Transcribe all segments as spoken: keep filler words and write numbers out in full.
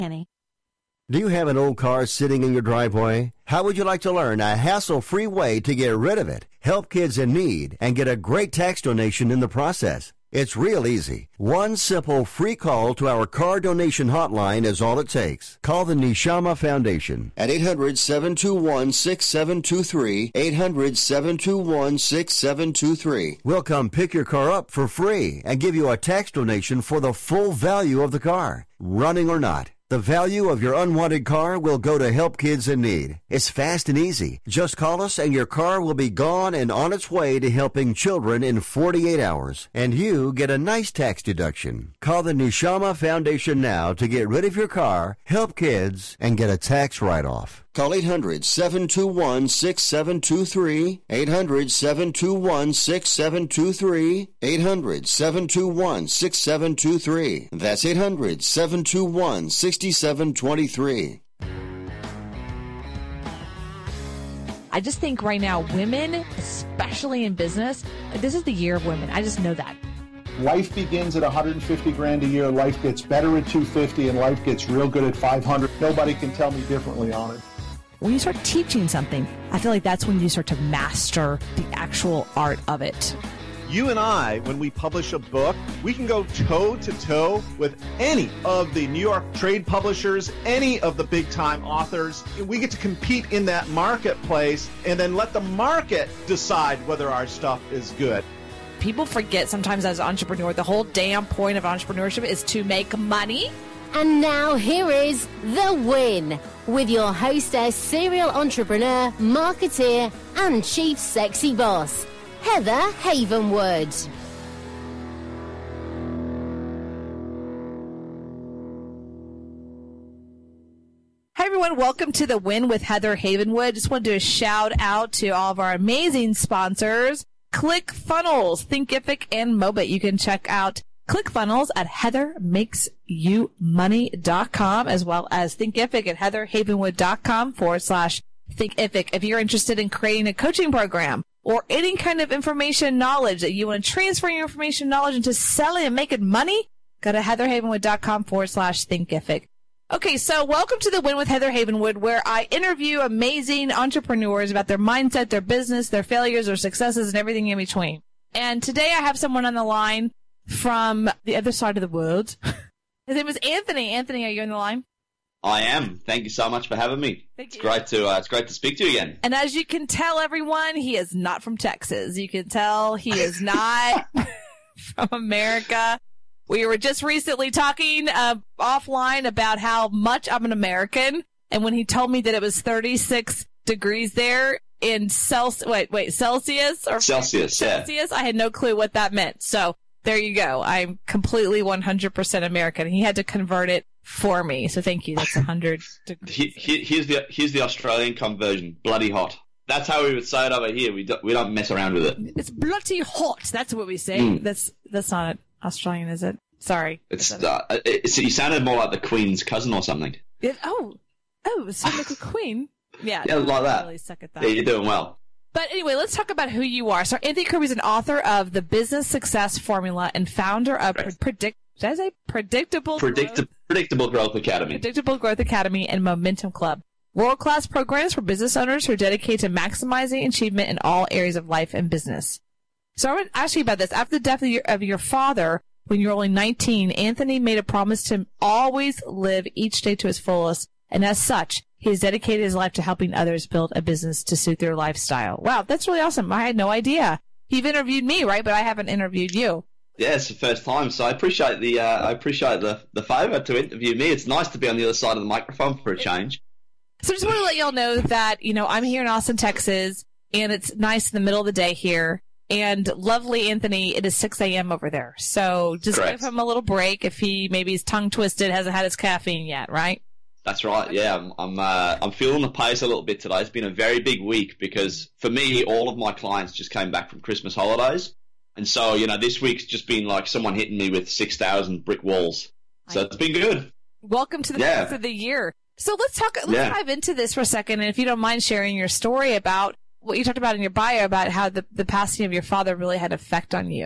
Kenny. Do you have an old car sitting in your driveway? How would you like to learn a hassle-free way to get rid of it, help kids in need, and get a great tax donation in the process? It's real easy. One simple free call to our car donation hotline is all it takes. Call the Neshama Foundation at eight hundred, seven two one, six seven two three, eight hundred, seven two one, six seven two three. We'll come pick your car up for free and give you a tax donation for the full value of the car, running or not. The value of your unwanted car will go to help kids in need. It's fast and easy. Just call us and your car will be gone and on its way to helping children in forty-eight hours. And you get a nice tax deduction. Call the Neshama Foundation now to get rid of your car, help kids, and get a tax write-off. Call eight hundred, seven two one, six seven two three, eight hundred, seven two one, six seven two three, eight hundred, seven two one, six seven two three. That's eight hundred, seven two one, six seven two three. I just think right now, women, especially in business, this is the year of women. I just know that. Life begins at one hundred fifty grand a year. Life gets better at two hundred fifty, and life gets real good at five hundred. Nobody can tell me differently on it. When you start teaching something, I feel like that's when you start to master the actual art of it. You and I, when we publish a book, we can go toe-to-toe with any of the New York trade publishers, any of the big-time authors. We get to compete in that marketplace and then let the market decide whether our stuff is good. People forget sometimes as an entrepreneur, the whole damn point of entrepreneurship is to make money. And now here is The Win with your hostess, serial entrepreneur, marketeer, and chief sexy boss, Heather Havenwood. Hi, everyone. Welcome to The Win with Heather Havenwood. Just want to do a shout out to all of our amazing sponsors, ClickFunnels, Thinkific, and Mobit. You can check out ClickFunnels at heather makes you money dot com, as well as Thinkific at heatherhavenwood.com forward slash Thinkific. If you're interested in creating a coaching program or any kind of information knowledge that you want to transfer your information knowledge into selling and making money, go to heatherhavenwood.com forward slash Thinkific. Okay, so welcome to The Win with Heather Havenwood, where I interview amazing entrepreneurs about their mindset, their business, their failures, their successes, and everything in between. And today I have someone on the line from the other side of the world. His name is Anthony. Anthony, are you on the line? I am. Thank you so much for having me. Thank it's you. great to uh, it's great to speak to you again. And as you can tell, everyone, he is not from Texas. You can tell he is not from America. We were just recently talking uh, offline about how much I'm an American, and when he told me that it was thirty-six degrees there in Celsius, wait, wait, Celsius or Celsius, Celsius, yeah. I had no clue what that meant. So there you go. I'm completely one hundred percent American. He had to convert it for me. So thank you. That's one hundred degrees. He, he, here's the here's the Australian conversion. Bloody hot. That's how we would say it over here. We don't, we don't mess around with it. It's bloody hot. That's what we say. Mm. That's that's not Australian, is it? Sorry. It's, uh, it's you sounded more like the Queen's cousin or something. It, oh, oh, it's like a queen. Yeah, yeah, like that. I really suck at that. Yeah, you're doing well. But anyway, let's talk about who you are. So Anthony Kirby is an author of The Business Success Formula and founder of Right. Predict. Did I say Predictable Predict- Growth? Predictable Growth Academy. Predictable Growth Academy and Momentum Club. World-class programs for business owners who are dedicated to maximizing achievement in all areas of life and business. So I want to ask you about this. After the death of your, of your father, when you were only nineteen, Anthony made a promise to always live each day to its fullest. And as such, he has dedicated his life to helping others build a business to suit their lifestyle. Wow, that's really awesome. I had no idea. You've interviewed me, right? But I haven't interviewed you. Yeah, it's the first time, so I appreciate the uh, I appreciate the the favour to interview me. It's nice to be on the other side of the microphone for a change. So I just want to let y'all know that, you know, I'm here in Austin, Texas, and it's nice in the middle of the day here. And lovely Anthony, it is six a.m. over there. So just Correct. give him a little break if he maybe is tongue twisted, hasn't had his caffeine yet, right? That's right. Yeah, I'm I'm, uh, I'm feeling the pace a little bit today. It's been a very big week because for me, all of my clients just came back from Christmas holidays, and so you know this week's just been like someone hitting me with six thousand brick walls. So it's been good. Welcome to the Yeah. first of the year. So let's talk. Let's Yeah. dive into this for a second, and if you don't mind sharing your story about what you talked about in your bio about how the the passing of your father really had an effect on you.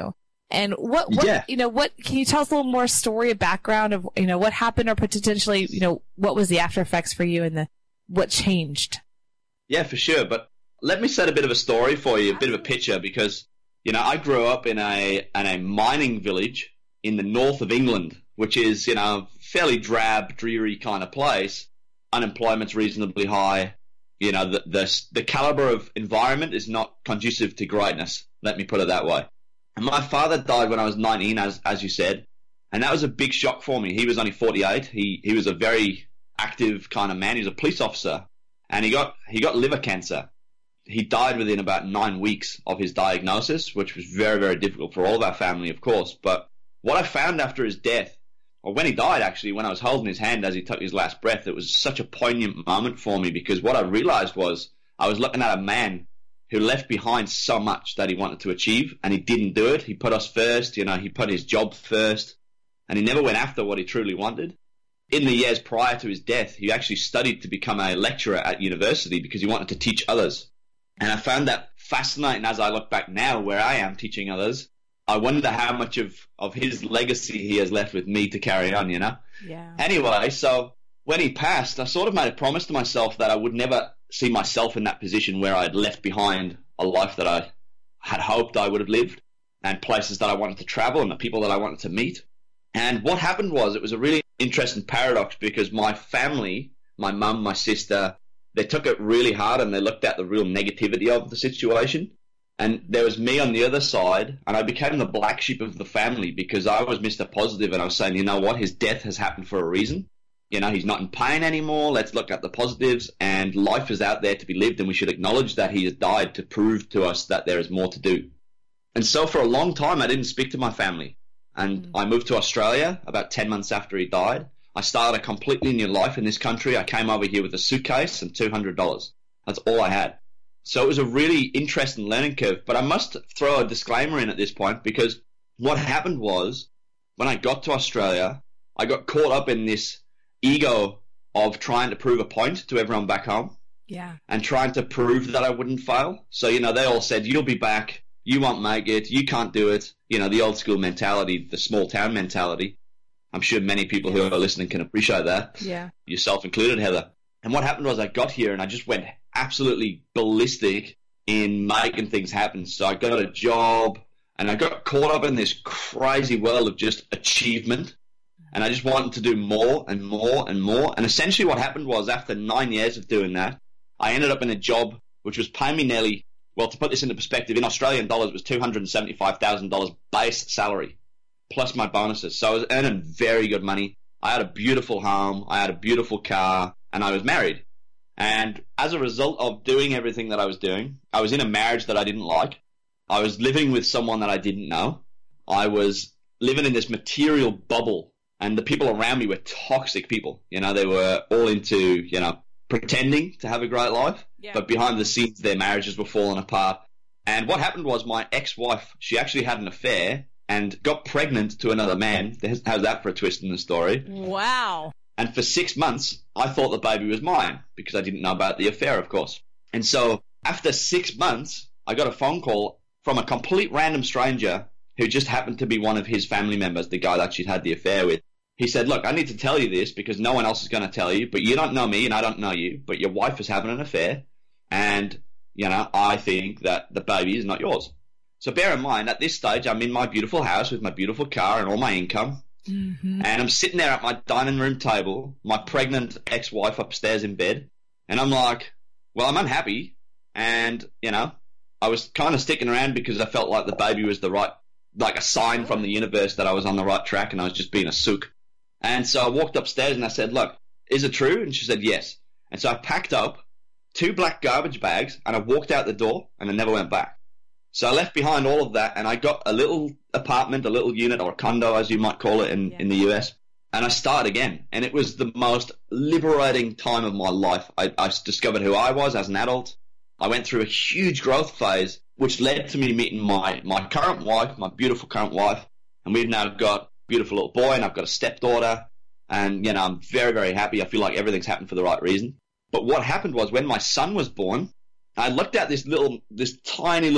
And what, what Yeah. you know, what, can you tell us a little more story, a background of, you know, what happened or potentially, you know, what was the after effects for you and the, what changed? Yeah, for sure. But let me set a bit of a story for you, a bit of a picture, because, you know, I grew up in a, in a mining village in the north of England, which is, you know, fairly drab, dreary kind of place. Unemployment's reasonably high. You know, the, the, the caliber of environment is not conducive to greatness. Let me put it that way. And my father died when I was nineteen, as, as you said. And that was a big shock for me. He was only forty-eight. He, he was a very active kind of man. He was a police officer, and he got, he got liver cancer. He died within about nine weeks of his diagnosis, which was very, very difficult for all of our family, of course. But what I found after his death, or when he died, actually, when I was holding his hand as he took his last breath, it was such a poignant moment for me, because what I realized was I was looking at a man who left behind so much that he wanted to achieve, and he didn't do it. He put us first, you know, he put his job first, and he never went after what he truly wanted. In the years prior to his death, he actually studied to become a lecturer at university because he wanted to teach others. And I found that fascinating as I look back now where I am teaching others. I wonder how much of, of his legacy he has left with me to carry on, you know? Yeah. Anyway, so when he passed, I sort of made a promise to myself that I would never see myself in that position where I'd left behind a life that I had hoped I would have lived, and places that I wanted to travel, and the people that I wanted to meet. And what happened was, it was a really interesting paradox, because my family, my mum, my sister, they took it really hard, and they looked at the real negativity of the situation. And there was me on the other side, and I became the black sheep of the family, because I was Mister Positive, and I was saying, you know what, his death has happened for a reason. You know, he's not in pain anymore. Let's look at the positives, and life is out there to be lived, and we should acknowledge that he has died to prove to us that there is more to do. And so for a long time, I didn't speak to my family. And mm-hmm. I moved to Australia about ten months after he died. I started a completely new life in this country. I came over here with a suitcase and two hundred dollars. That's all I had. So it was a really interesting learning curve. But I must throw a disclaimer in at this point, because what happened was, when I got to Australia, I got caught up in this ego of trying to prove a point to everyone back home. Yeah. And trying to prove that I wouldn't fail. So, you know, they all said, you'll be back, you won't make it, you can't do it. You know, the old school mentality, the small town mentality. I'm sure many people who are listening can appreciate that. Yeah. Yourself included, Heather. And what happened was I got here and I just went absolutely ballistic in making things happen. So I got a job and I got caught up in this crazy world of just achievement. And I just wanted to do more and more and more. And essentially what happened was, after nine years of doing that, I ended up in a job which was paying me nearly, well, to put this into perspective, in Australian dollars, it was two hundred seventy-five thousand dollars base salary, plus my bonuses. So I was earning very good money. I had a beautiful home, I had a beautiful car, and I was married. And as a result of doing everything that I was doing, I was in a marriage that I didn't like. I was living with someone that I didn't know. I was living in this material bubble, and the people around me were toxic people. You know, they were all into, you know, pretending to have a great life, yeah. But behind the scenes, their marriages were falling apart. And what happened was, my ex-wife, she actually had an affair and got pregnant to another man. How's that for a twist in the story? Wow. And for six months, I thought the baby was mine, because I didn't know about the affair, of course. And so after six months, I got a phone call from a complete random stranger who just happened to be one of his family members, the guy that she'd had the affair with. He said, look, I need to tell you this because no one else is going to tell you, but you don't know me and I don't know you, but your wife is having an affair, and, you know, I think that the baby is not yours. So bear in mind, at this stage, I'm in my beautiful house with my beautiful car and all my income, mm-hmm. and I'm sitting there at my dining room table, my pregnant ex-wife upstairs in bed, and I'm like, well, I'm unhappy, and, you know, I was kind of sticking around because I felt like the baby was the right, like a sign from the universe that I was on the right track and I was just being a sook. And so I walked upstairs and I said, look, is it true? And she said, yes. And so I packed up two black garbage bags and I walked out the door and I never went back. So I left behind all of that and I got a little apartment, a little unit, or a condo, as you might call it in, yeah. in the U S. And I started again. And it was the most liberating time of my life. I, I discovered who I was as an adult. I went through a huge growth phase, which led to me meeting my, my current wife, my beautiful current wife. And we've now got a beautiful little boy, and I've got a stepdaughter. And, you know, I'm very, very happy. I feel like everything's happened for the right reason. But what happened was, when my son was born, I looked at this little, this tiny little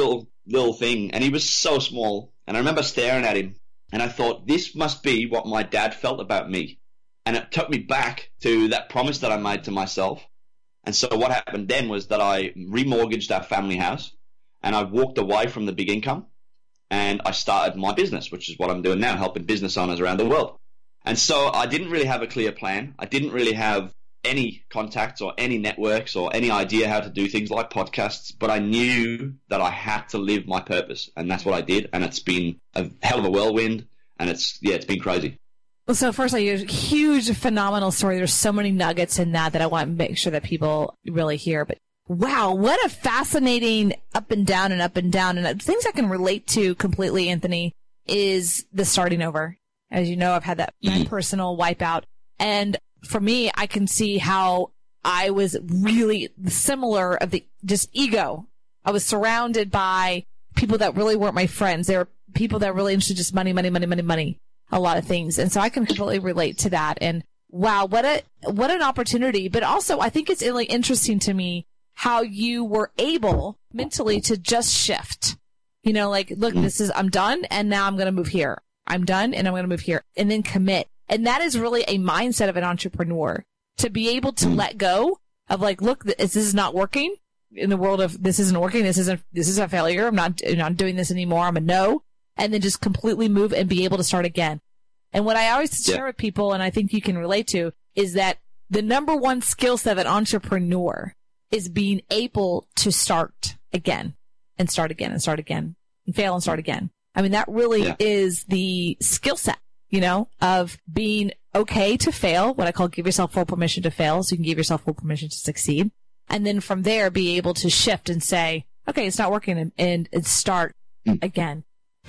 little thing, and he was so small. And I remember staring at him, and I thought, this must be what my dad felt about me. And it took me back to that promise that I made to myself. And so what happened then was that I remortgaged our family house, and I walked away from the big income, and I started my business, which is what I'm doing now, helping business owners around the world. And so I didn't really have a clear plan. I didn't really have any contacts or any networks or any idea how to do things like podcasts, but I knew that I had to live my purpose, and that's what I did. And it's been a hell of a whirlwind, and it's, yeah, it's been crazy. Well, so first, a huge, phenomenal story. There's so many nuggets in that that I want to make sure that people really hear. But wow, what a fascinating up and down and up and down. And things I can relate to completely, Anthony, is the starting over. As you know, I've had that my personal wipeout. And for me, I can see how I was really similar of the just ego. I was surrounded by people that really weren't my friends. They were people that were really interested in just money, money, money, money, money, a lot of things. And so I can completely relate to that. And wow, what a, what an opportunity. But also I think it's really interesting to me how you were able mentally to just shift, you know, like, look, this is, I'm done. And now I'm going to move here. I'm done and I'm going to move here, and then commit. And that is really a mindset of an entrepreneur, to be able to let go of like, look, this is not working in the world of this isn't working. This isn't, this is a failure. I'm not, I'm not doing this anymore. I'm a no. And then just completely move and be able to start again. And what I always share with people, and I think you can relate to, is that the number one skill set of an entrepreneur is being able to start again and start again and start again and fail and start again. I mean, that really yeah. is the skill set, you know, of being okay to fail, what I call give yourself full permission to fail, so you can give yourself full permission to succeed. And then from there, be able to shift and say, okay, it's not working, and, and, and start mm. again.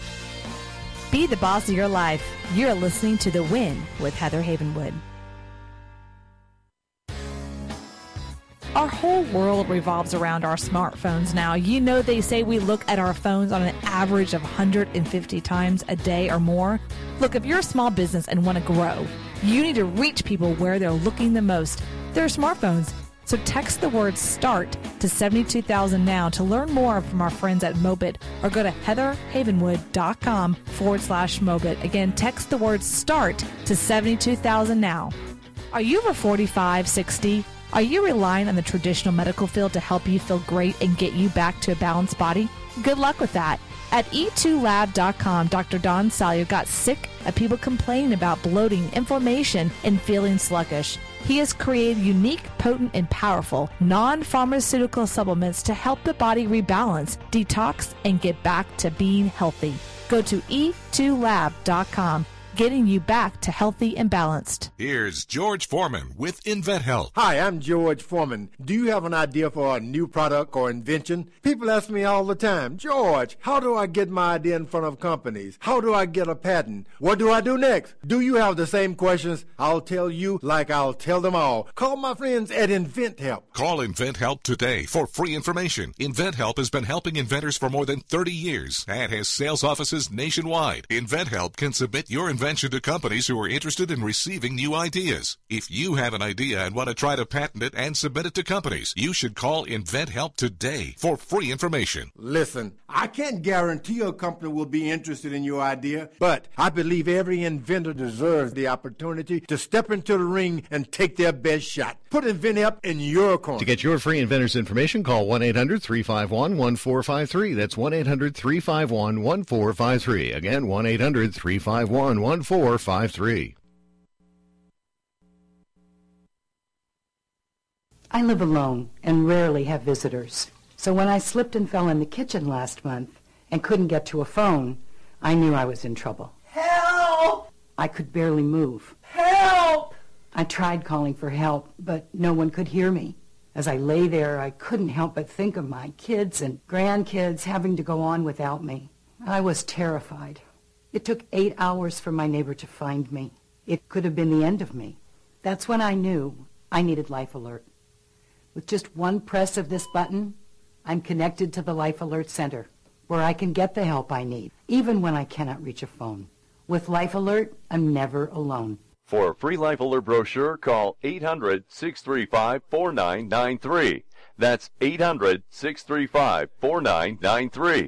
Be the boss of your life. You're listening to The Win with Heather Havenwood. Our whole world revolves around our smartphones now. You know, they say we look at our phones on an average of one hundred fifty times a day or more. Look, if you're a small business and want to grow, you need to reach people where they're looking the most. Their smartphones. So text the word START to seventy-two thousand now to learn more from our friends at Mobit, or go to heatherhavenwood.com forward slash Mobit. Again, text the word START to seventy-two thousand now. Are you over forty-five, sixty? Are you relying on the traditional medical field to help you feel great and get you back to a balanced body? Good luck with that. At e two lab dot com, Doctor Don Salio got sick of people complaining about bloating, inflammation, and feeling sluggish. He has created unique, potent, and powerful non-pharmaceutical supplements to help the body rebalance, detox, and get back to being healthy. Go to e two lab dot com, getting you back to healthy and balanced. Here's George Foreman with InventHelp. Hi, I'm George Foreman. Do you have an idea for a new product or invention? People ask me all the time, George, how do I get my idea in front of companies? How do I get a patent? What do I do next? Do you have the same questions? I'll tell you like I'll tell them all. Call my friends at InventHelp. Call InventHelp today for free information. InventHelp has been helping inventors for more than thirty years and has sales offices nationwide. InventHelp can submit your invention to companies who are interested in receiving new ideas. If you have an idea and want to try to patent it and submit it to companies, you should call InventHelp today for free information. Listen, I can't guarantee a company will be interested in your idea, but I believe every inventor deserves the opportunity to step into the ring and take their best shot. Put InventHelp in your corner. To get your free inventor's information, call one eight hundred, three five one, one four five three. That's one eight hundred, three five one, one four five three. Again, one eight hundred, three five one, one four five three. I live alone and rarely have visitors. So when I slipped and fell in the kitchen last month and couldn't get to a phone, I knew I was in trouble. Help! I could barely move. Help! I tried calling for help, but no one could hear me. As I lay there, I couldn't help but think of my kids and grandkids having to go on without me. I was terrified. It took eight hours for my neighbor to find me. It could have been the end of me. That's when I knew I needed Life Alert. With just one press of this button, I'm connected to the Life Alert Center, where I can get the help I need, even when I cannot reach a phone. With Life Alert, I'm never alone. For a free Life Alert brochure, call eight hundred, six three five, four nine nine three. That's eight hundred, six three five, four nine nine three.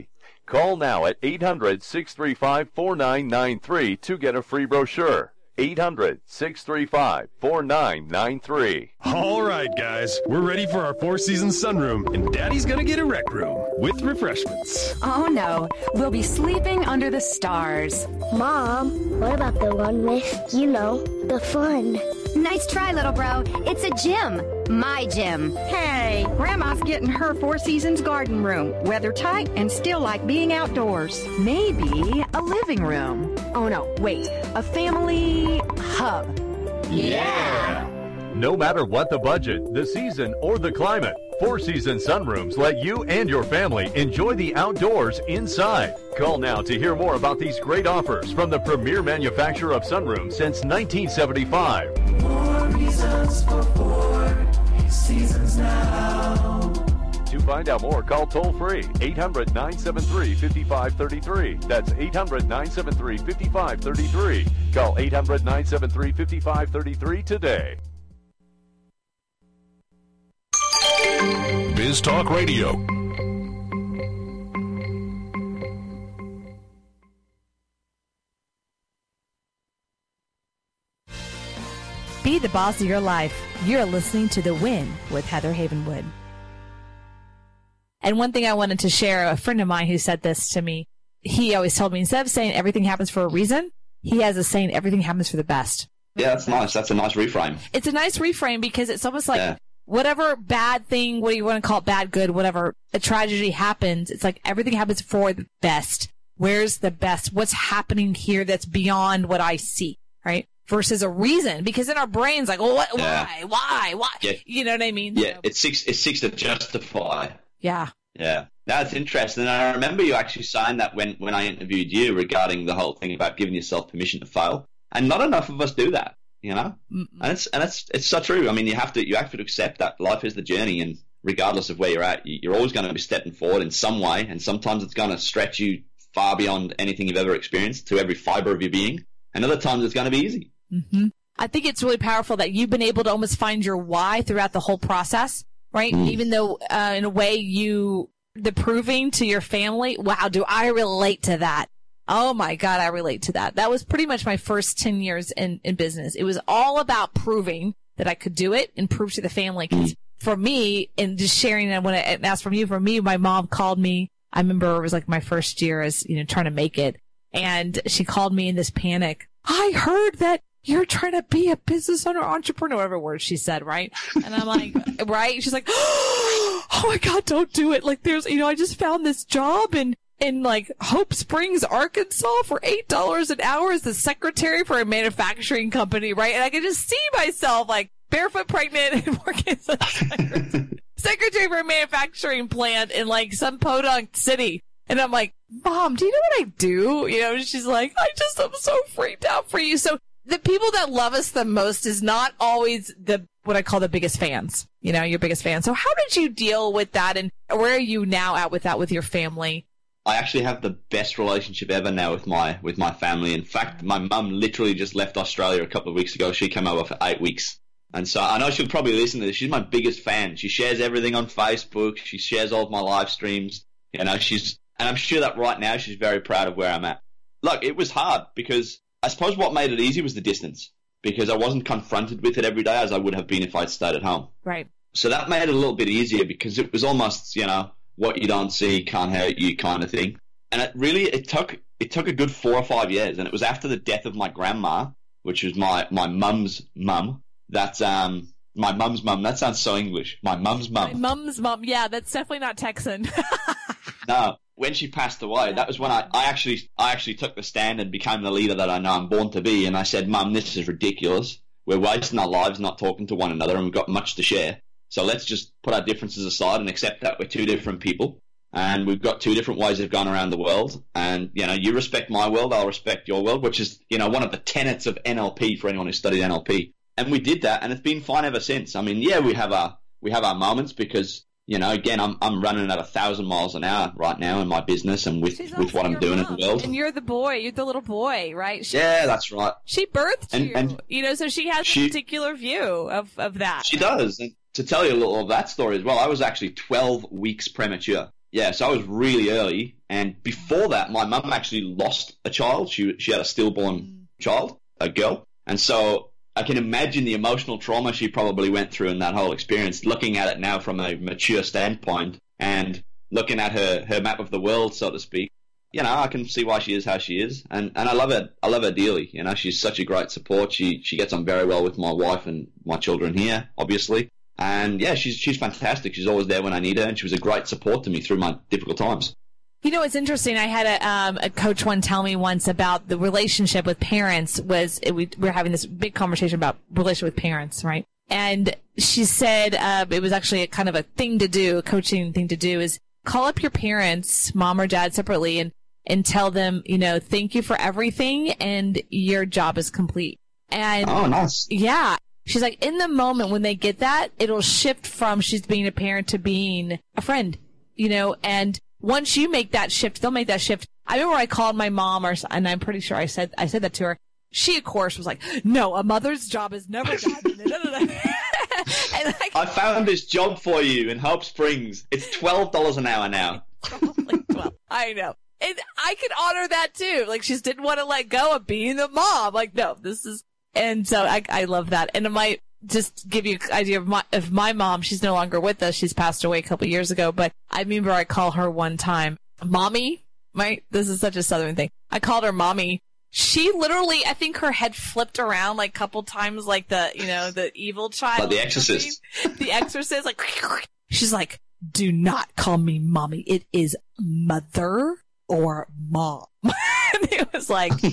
Call now at eight hundred, six three five, four nine nine three to get a free brochure. eight hundred, six three five, four nine nine three. All right, guys, we're ready for our Four Seasons sunroom, and Daddy's gonna get a rec room with refreshments. Oh no, we'll be sleeping under the stars. Mom, what about the one with, you know, the fun? Nice try, little bro. It's a gym. My gym. Hey, Grandma's getting her Four Seasons garden room. Weather tight and still like being outdoors. Maybe a living room. Oh no, wait, a family hub. Yeah! No matter what the budget, the season, or the climate, Four Seasons sunrooms let you and your family enjoy the outdoors inside. Call now to hear more about these great offers from the premier manufacturer of sunrooms since nineteen seventy-five. Four reasons for Four Seasons now. To find out more, call toll-free eight hundred, nine seven three, five five three three. That's eight hundred, nine seven three, five five three three. Call eight hundred, nine seven three, five five three three today. Biz Talk Radio. Be the boss of your life. You're listening to The Win with Heather Havenwood. And one thing I wanted to share, a friend of mine who said this to me, he always told me, instead of saying everything happens for a reason, he has a saying everything happens for the best. Yeah, that's nice. That's a nice reframe. It's a nice reframe because it's almost like yeah. whatever bad thing, what do you want to call it, bad, good, whatever, a tragedy happens, it's like everything happens for the best. Where's the best? What's happening here that's beyond what I see, right? Versus a reason, because in our brains, like, well, what, yeah. why, why, why? Yeah. You know what I mean? Yeah, so. it seeks, it seeks to justify. Yeah. Yeah. That's interesting. And I remember you actually saying that when, when I interviewed you regarding the whole thing about giving yourself permission to fail. And not enough of us do that, you know? Mm-mm. And it's, and it's, it's so true. I mean, you have to, you have to accept that life is the journey, and regardless of where you're at, you're always going to be stepping forward in some way. And sometimes it's going to stretch you far beyond anything you've ever experienced, to every fiber of your being. And other times it's going to be easy. Mm-hmm. I think it's really powerful that you've been able to almost find your why throughout the whole process, right? Mm. Even though, uh, in a way, you, the proving to your family, wow, do I relate to that? Oh my God, I relate to that. That was pretty much my first ten years in, in business. It was all about proving that I could do it and prove to the family. Cause for me, and just sharing, and when I asked from you, for me, my mom called me. I remember it was like my first year as, you know, trying to make it. And she called me in this panic. I heard that you're trying to be a business owner, entrepreneur, whatever word she said, right? And I'm like, right? She's like, oh my God, don't do it. Like there's, you know, I just found this job in, in like Hope Springs, Arkansas for eight dollars an hour as the secretary for a manufacturing company, right? And I could just see myself like barefoot pregnant and working as a secretary, secretary for a manufacturing plant in like some podunk city. And I'm like, Mom, do you know what I do? You know, and she's like, I just, I'm so freaked out for you. So the people that love us the most is not always the, what I call the biggest fans, you know, your biggest fan. So how did you deal with that? And where are you now at with that with your family? I actually have the best relationship ever now with my, with my family. In fact, my mum literally just left Australia a couple of weeks ago. She came over for eight weeks. And so I know she'll probably listen to this. She's my biggest fan. She shares everything on Facebook. She shares all of my live streams. You know, she's, and I'm sure that right now she's very proud of where I'm at. Look, it was hard because I suppose what made it easy was the distance, because I wasn't confronted with it every day as I would have been if I'd stayed at home. Right. So that made it a little bit easier because it was almost, you know, what you don't see can't hurt you kind of thing. And it really, it took, it took a good four or five years. And it was after the death of my grandma, which was my, my mum's mum, that, um, my mum's mum, that sounds so English. My mum's mum. My mum's mum. Yeah, that's definitely not Texan. No. When she passed away, that was when I, I actually I actually took the stand and became the leader that I know I'm born to be. And I said, Mum, this is ridiculous. We're wasting our lives not talking to one another, and we've got much to share. So let's just put our differences aside and accept that we're two different people. And we've got two different ways of going around the world. And, you know, you respect my world, I'll respect your world, which is, you know, one of the tenets of N L P for anyone who studied N L P. And we did that, and it's been fine ever since. I mean, yeah, we have our, we have our moments because, you know, again, I'm I'm running at a thousand miles an hour right now in my business and with, with what I'm doing mom. in the world. And you're the boy, you're the little boy, right? She, yeah, that's right. She birthed and, you, and you know, so she has she, a particular view of, of that. She does. And to tell you a little of that story as well, I was actually twelve weeks premature. Yeah, so I was really early. And before that, my mum actually lost a child. She she had a stillborn mm. child, a girl. And so I can imagine the emotional trauma she probably went through in that whole experience, looking at it now from a mature standpoint and looking at her, her map of the world, so to speak. You know, I can see why she is how she is. And, and I love her. I love her dearly. You know, she's such a great support. She, she gets on very well with my wife and my children here, obviously. And yeah, she's, she's fantastic. She's always there when I need her. And she was a great support to me through my difficult times. You know, it's interesting. I had a, um, a coach one tell me once about the relationship with parents was, it, we, we were having this big conversation about relationship with parents, right? And she said, uh, it was actually a kind of a thing to do, a coaching thing to do is call up your parents, mom or dad separately and, and tell them, you know, thank you for everything and your job is complete. And oh, nice. Yeah. She's like, in the moment when they get that, it'll shift from she's being a parent to being a friend, you know, and once you make that shift, they'll make that shift. I remember I called my mom, or and I'm pretty sure I said I said that to her. She, of course, was like, "No, a mother's job is never done." and I, I found this job for you in Hope Springs. It's twelve dollars an hour now. Like twelve. I know, and I can honor that too. Like she just didn't want to let go of being the mom. Like, no, this is, and so I I love that, and it might just give you an idea of my, of my mom. She's no longer with us. She's passed away a couple of years ago, but I remember I call her one time, Mommy, my, this is such a Southern thing. I called her Mommy. She literally, I think her head flipped around like a couple times, like the, you know, the evil child. Like the Exorcist. The Exorcist, like, she's like, do not call me Mommy. It is mother or mom. And it was like, got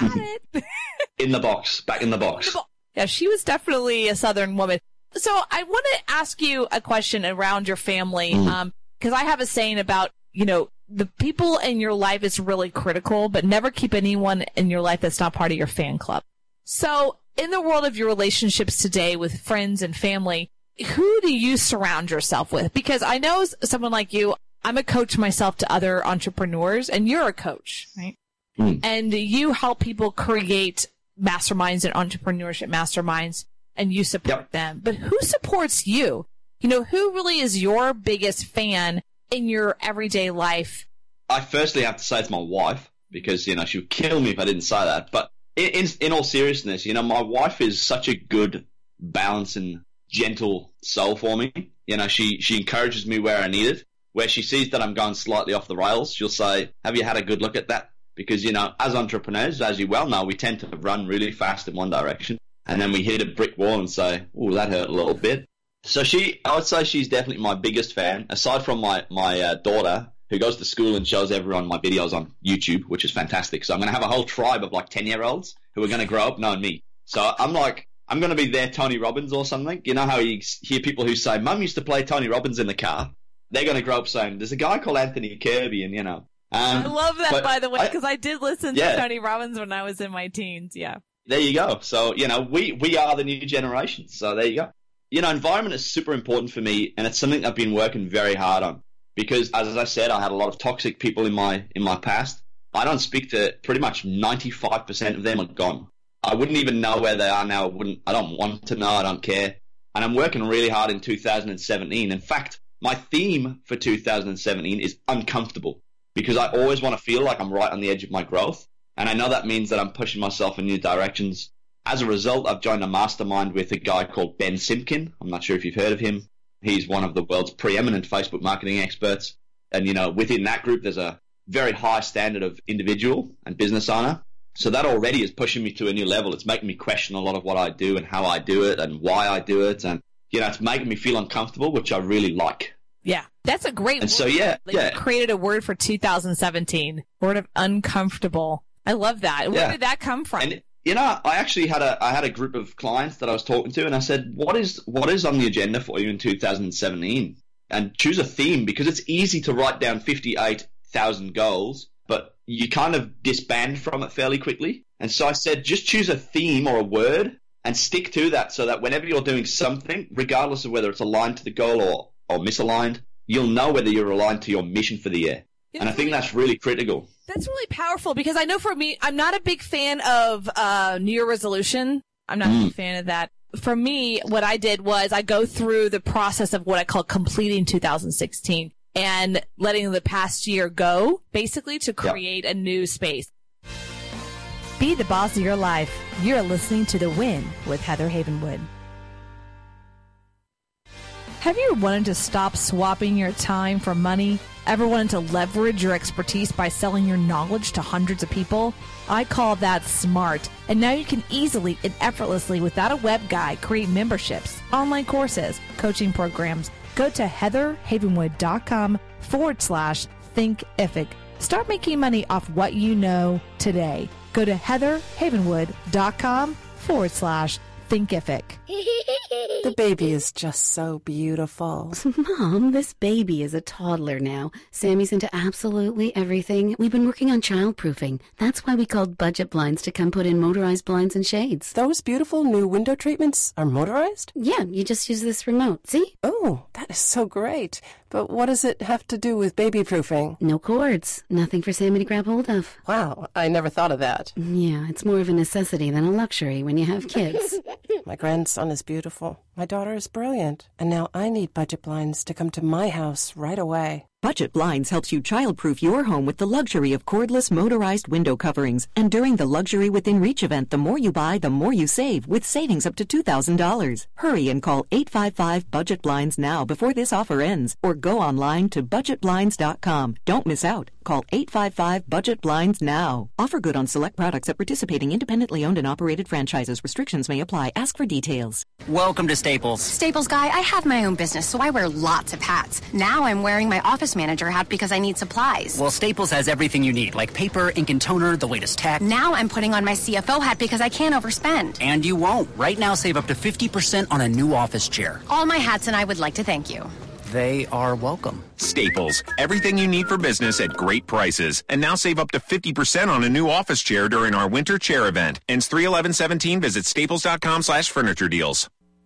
it. In the box, back in the box. In the bo- Yeah, she was definitely a Southern woman. So I want to ask you a question around your family, Mm. um, because I have a saying about, you know, the people in your life is really critical, but never keep anyone in your life that's not part of your fan club. So in the world of your relationships today with friends and family, who do you surround yourself with? Because I know someone like you, I'm a coach myself to other entrepreneurs, and you're a coach, right? Mm. And you help people create masterminds and entrepreneurship masterminds, and you support yep. them. But who supports you? You know, who really is your biggest fan in your everyday life? I firstly have to say it's my wife, because, you know, she would kill me if I didn't say that. But in, in, in all seriousness, you know, my wife is such a good, balancing, gentle soul for me. You know, she, she encourages me where I need it. Where she sees that I'm going slightly off the rails, she'll say, have you had a good look at that? Because, you know, as entrepreneurs, as you well know, we tend to run really fast in one direction. And then we hit a brick wall and say, oh, that hurt a little bit. So she, I would say she's definitely my biggest fan, aside from my, my uh, daughter, who goes to school and shows everyone my videos on YouTube, which is fantastic. So I'm going to have a whole tribe of like ten-year-olds who are going to grow up knowing me. So I'm like, I'm going to be their Tony Robbins or something. You know how you hear people who say, Mum used to play Tony Robbins in the car? They're going to grow up saying, there's a guy called Anthony Kirby, and, you know. Um, I love that, but by the way, I- because I, did listen Yeah. to Tony Robbins when I was in my teens. Yeah. There you go. So, you know, we, we are the new generation. So there you go. You know, environment is super important for me, and it's something I've been working very hard on. Because, as I said, I had a lot of toxic people in my in my past. I don't speak to pretty much ninety-five percent of them are gone. I wouldn't even know where they are now. I wouldn't. I don't want to know. I don't care. And I'm working really hard in two thousand seventeen. In fact, my theme for two thousand seventeen is uncomfortable, because I always want to feel like I'm right on the edge of my growth. And I know that means that I'm pushing myself in new directions. As a result, I've joined a mastermind with a guy called Ben Simkin. I'm not sure if you've heard of him. He's one of the world's preeminent Facebook marketing experts. And, you know, within that group, there's a very high standard of individual and business owner. So that already is pushing me to a new level. It's making me question a lot of what I do and how I do it and why I do it. And, you know, it's making me feel uncomfortable, which I really like. Yeah. That's a great And word. so, yeah, Like, yeah. you created a word for two thousand seventeen. Word of uncomfortable. I love that. Where Yeah. did that come from? And, you know, I actually had a I had a group of clients that I was talking to, and I said, "What is what is on the agenda for you in two thousand seventeen?" And choose a theme, because it's easy to write down fifty-eight thousand goals, but you kind of disband from it fairly quickly. And so I said, just choose a theme or a word and stick to that, so that whenever you're doing something, regardless of whether it's aligned to the goal or or misaligned, you'll know whether you're aligned to your mission for the year. And I think that's really critical. That's really powerful, because I know for me, I'm not a big fan of uh New Year resolution. I'm not Mm. a big fan of that. For me, what I did was I go through the process of what I call completing two thousand sixteen. and letting the past year go, basically, to create yep. a new space. Be the boss of your life. You're listening to The Win with Heather Havenwood. Have you wanted to stop swapping your time for money? Ever wanted to leverage your expertise by selling your knowledge to hundreds of people? I call that smart. And now you can easily and effortlessly, without a web guy, create memberships, online courses, coaching programs. Go to heatherhavenwood.com forward slash thinkific. Start making money off what you know today. Go to heatherhavenwood.com forward slash thinkific. The baby is just so beautiful. Mom, this baby is a toddler now. Sammy's into absolutely everything. We've been working on childproofing. That's why we called Budget Blinds to come put in motorized blinds and shades. Those beautiful new window treatments are motorized? Yeah, you just use this remote. See? Oh, that is so great. But what does it have to do with baby-proofing? No cords. Nothing for Sammy to grab hold of. Wow, I never thought of that. Yeah, it's more of a necessity than a luxury when you have kids. My grandson is beautiful. My daughter is brilliant. And now I need Budget Blinds to come to my house right away. Budget Blinds helps you child-proof your home with the luxury of cordless motorized window coverings. And during the Luxury Within Reach event, the more you buy, the more you save, with savings up to two thousand dollars. Hurry and call eight five five budget blinds now before this offer ends, or go online to budget blinds dot com. Don't miss out. Call eight five five budget blinds now. Offer good on select products at participating independently owned and operated franchises. Restrictions may apply. Ask for details. Welcome to Staples. Staples Guy, I have my own business, so I wear lots of hats. Now I'm wearing my office manager hat because I need supplies. Well, Staples has everything you need, like paper, ink and toner, the latest tech. Now I'm putting on my C F O hat because I can't overspend. And you won't. Right now, save up to fifty percent on a new office chair. All my hats, and I would like to thank you. They are welcome. Staples, everything you need for business at great prices. And now save up to fifty percent on a new office chair during our winter chair event. Ends three eleven seventeen. Visit staples.com slash furniture deals.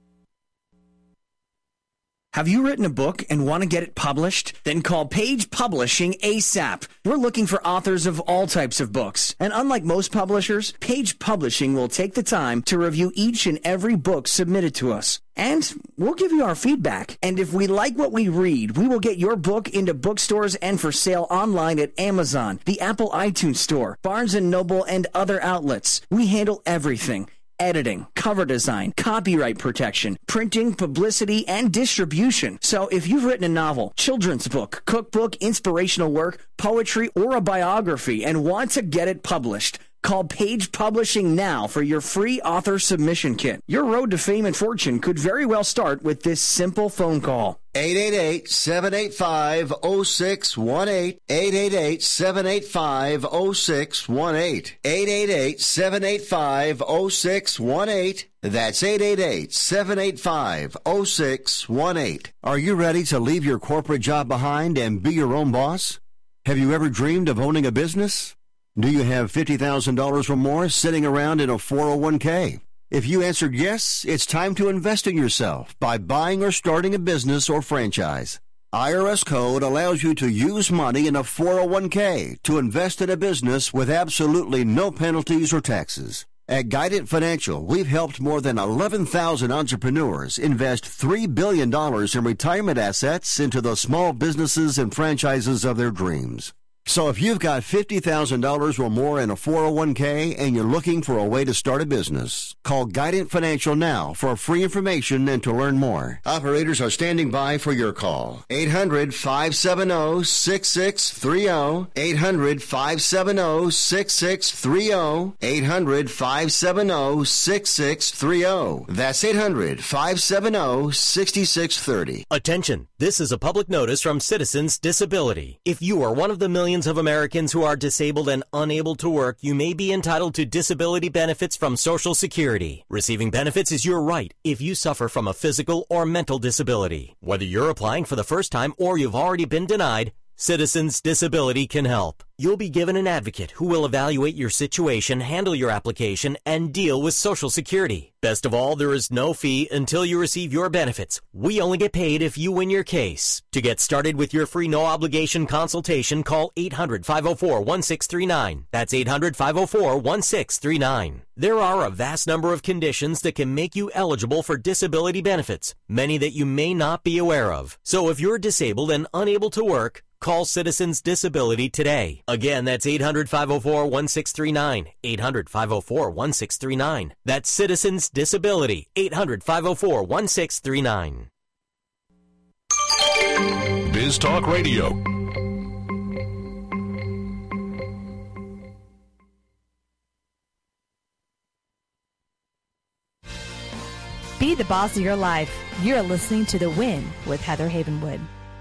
Have you written a book and want to get it published? Then call Page Publishing ASAP. We're looking for authors of all types of books. And unlike most publishers, Page Publishing will take the time to review each and every book submitted to us. And we'll give you our feedback. And if we like what we read, we will get your book into bookstores and for sale online at Amazon, the Apple iTunes Store, Barnes and Noble, and other outlets. We handle everything. Editing, cover design, copyright protection, printing, publicity, and distribution. So if you've written a novel, children's book, cookbook, inspirational work, poetry, or a biography and want to get it published, call Page Publishing now for your free author submission kit. Your road to fame and fortune could very well start with this simple phone call. eight eight eight, seven eight five, zero six one eight. eight eight eight, seven eight five, zero six one eight. eight eight eight, seven eight five, zero six one eight. That's eight eight eight, seven eight five, zero six one eight. Are you ready to leave your corporate job behind and be your own boss? Have you ever dreamed of owning a business? Do you have fifty thousand dollars or more sitting around in a four oh one k? If you answered yes, it's time to invest in yourself by buying or starting a business or franchise. I R S Code allows you to use money in a four oh one k to invest in a business with absolutely no penalties or taxes. At Guidant Financial, we've helped more than eleven thousand entrepreneurs invest three billion dollars in retirement assets into the small businesses and franchises of their dreams. So if you've got fifty thousand dollars or more in a four oh one k and you're looking for a way to start a business, call Guidant Financial now for free information and to learn more. Operators are standing by for your call. eight hundred, five seven zero, six six three zero. eight hundred, five seven zero, six six three zero. eight hundred, five seven zero, six six three zero. That's eight hundred, five seven zero, six six three zero. Attention, this is a public notice from Citizens Disability. If you are one of the millions of Americans who are disabled and unable to work, you may be entitled to disability benefits from Social Security. Receiving benefits is your right if you suffer from a physical or mental disability. Whether you're applying for the first time or you've already been denied, Citizens Disability can help. You'll be given an advocate who will evaluate your situation, handle your application, and deal with Social Security. Best of all, there is no fee until you receive your benefits. We only get paid if you win your case. To get started with your free no-obligation consultation, call eight hundred, five oh four, one six three nine. That's eight hundred, five oh four, one six three nine. There are a vast number of conditions that can make you eligible for disability benefits, many that you may not be aware of. So if you're disabled and unable to work, call Citizens Disability today. Again, that's eight hundred, five oh four, one six three nine. eight hundred, five oh four, one six three nine. That's Citizens Disability. eight hundred, five oh four, one six three nine. Biz Talk Radio. Be the boss of your life. You're listening to The Win with Heather Havenwood.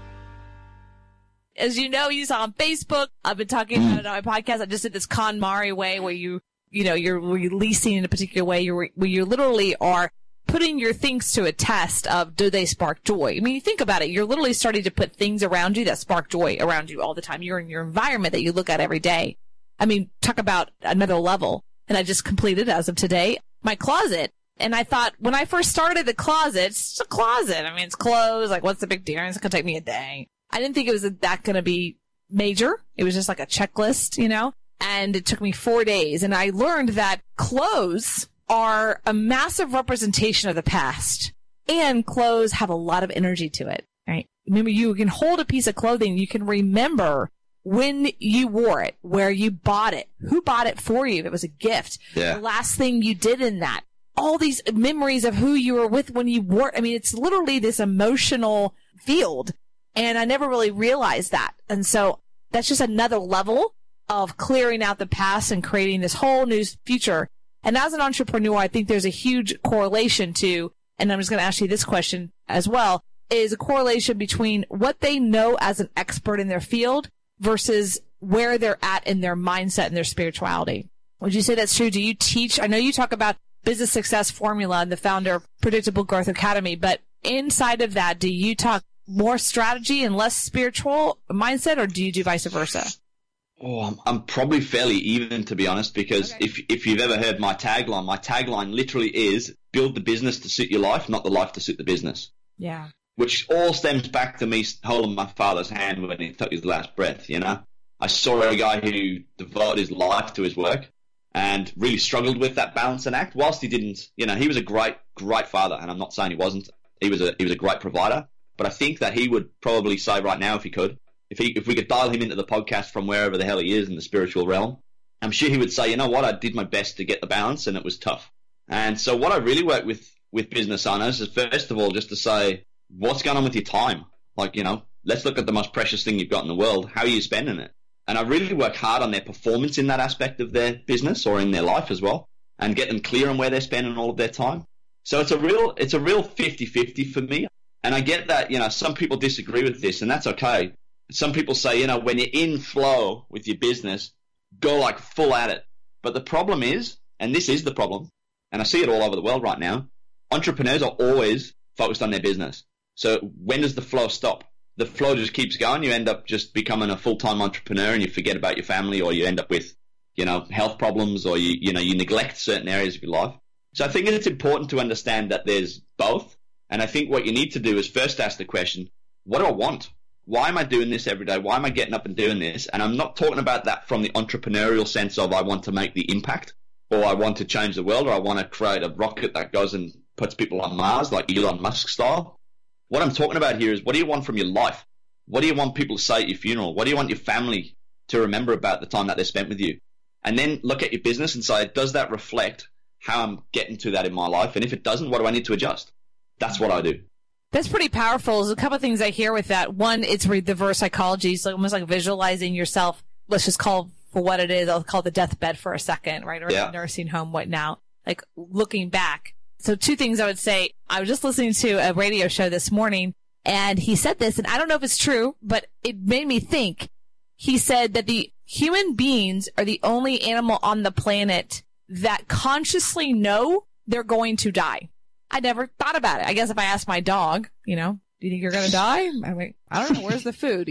As you know, you saw on Facebook, I've been talking about it on my podcast. I just did this KonMari way where you, you know, you're releasing in a particular way. You're, where you literally are putting your things to a test of, do they spark joy? I mean, you think about it. You're literally starting to put things around you that spark joy around you all the time. You're in your environment that you look at every day. I mean, talk about another level. And I just completed, as of today, my closet. And I thought, when I first started the closet, it's just a closet. I mean, it's closed. Like, what's the big deal? It's going to take me a day. I didn't think it was that going to be major. It was just like a checklist, you know, and it took me four days. And I learned that clothes are a massive representation of the past, and clothes have a lot of energy to it, right? Remember, you can hold a piece of clothing. You can remember when you wore it, where you bought it, who bought it for you. If it was a gift, yeah. The last thing you did in that, all these memories of who you were with when you wore it. I mean, it's literally this emotional field. And I never really realized that. And so that's just another level of clearing out the past and creating this whole new future. And as an entrepreneur, I think there's a huge correlation to, and I'm just going to ask you this question as well, is a correlation between what they know as an expert in their field versus where they're at in their mindset and their spirituality. Would you say that's true? Do you teach? I know you talk about business success formula and the founder of Predictable Growth Academy, but inside of that, do you talk more strategy and less spiritual mindset, or do you do vice versa? Oh, I'm, I'm probably fairly even, to be honest, because okay. if if you've ever heard my tagline, my tagline literally is build the business to suit your life, not the life to suit the business. Yeah. Which all stems back to me holding my father's hand when he took his last breath, you know? I saw a guy who devoted his life to his work and really struggled with that balance and act. Whilst he didn't, you know, he was a great, great father, and I'm not saying he wasn't. He was a he was a great provider. But I think that he would probably say right now, if he could, if he if we could dial him into the podcast from wherever the hell he is in the spiritual realm, I'm sure he would say, you know what, I did my best to get the balance, and it was tough. And so what I really work with with business owners is, first of all, just to say, what's going on with your time? Like, you know, let's look at the most precious thing you've got in the world. How are you spending it? And I really work hard on their performance in that aspect of their business or in their life as well, and get them clear on where they're spending all of their time. So it's a real it's a real fifty-fifty for me. And I get that, you know, some people disagree with this, and that's okay. Some people say, you know, when you're in flow with your business, go like full at it. But the problem is, and this is the problem, and I see it all over the world right now, entrepreneurs are always focused on their business. So when does the flow stop? The flow just keeps going. You end up just becoming a full-time entrepreneur, and you forget about your family, or you end up with, you know, health problems, or you, you know, you neglect certain areas of your life. So I think it's important to understand that there's both. And I think what you need to do is first ask the question, what do I want? Why am I doing this every day? Why am I getting up and doing this? And I'm not talking about that from the entrepreneurial sense of I want to make the impact, or I want to change the world, or I want to create a rocket that goes and puts people on Mars like Elon Musk style. What I'm talking about here is, what do you want from your life? What do you want people to say at your funeral? What do you want your family to remember about the time that they spent with you? And then look at your business and say, does that reflect how I'm getting to that in my life? And if it doesn't, what do I need to adjust? That's what I do. That's pretty powerful. There's a couple of things I hear with that. One, it's reverse psychology. It's almost like visualizing yourself. Let's just call for what it is. I'll call it the deathbed for a second, right? Or yeah. nursing home, what now? Like looking back. So two things I would say. I was just listening to a radio show this morning, and he said this, and I don't know if it's true, but it made me think. He said that the human beings are the only animal on the planet that consciously know they're going to die. I never thought about it. I guess if I asked my dog, you know, do you think you're going to die? I'm like, I don't know. Where's the food? You know,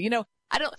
I don't,